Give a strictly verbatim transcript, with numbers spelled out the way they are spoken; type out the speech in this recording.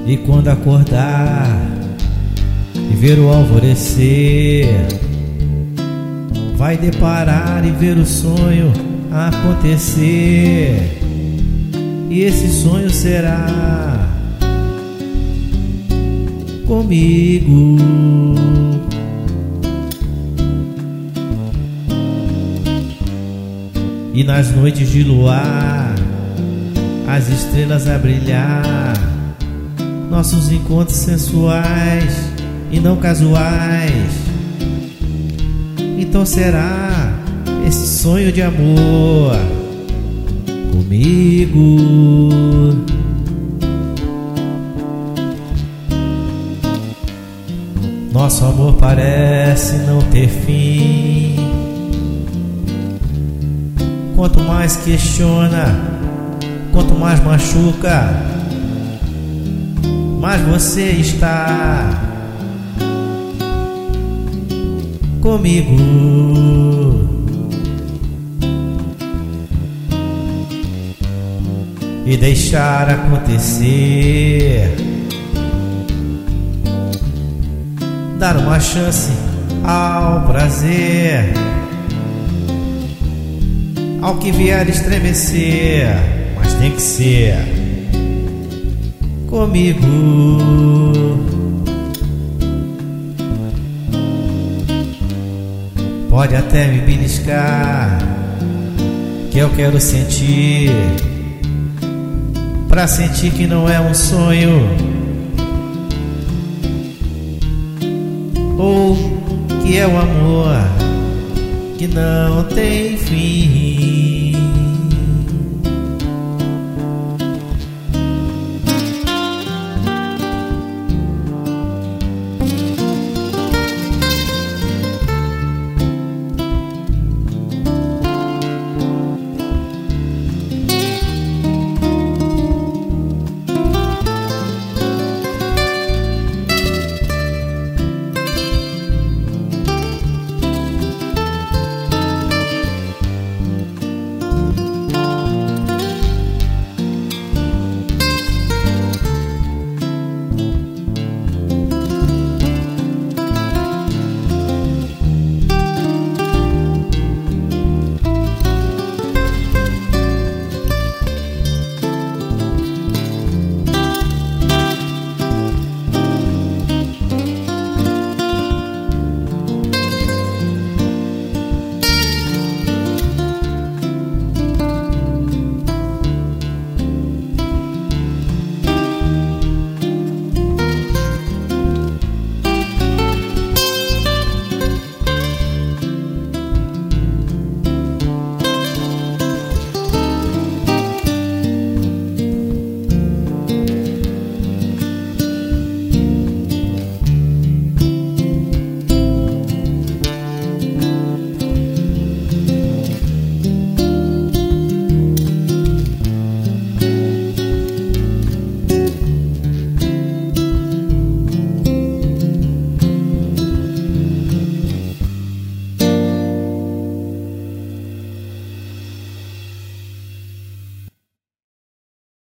E quando acordar e ver o alvorecer, vai deparar e ver o sonho acontecer. E esse sonho será comigo. E nas noites de luar, as estrelas a brilhar, nossos encontros sensuais e não casuais. Então será esse sonho de amor comigo. Nosso amor parece não ter fim. Quanto mais questiona, quanto mais machuca, mais você está comigo. E deixar acontecer, dar uma chance ao prazer, ao que vier estremecer, mas tem que ser comigo. Pode até me beliscar, que eu quero sentir, pra sentir que não é um sonho, ou que é um amor que não tem fim.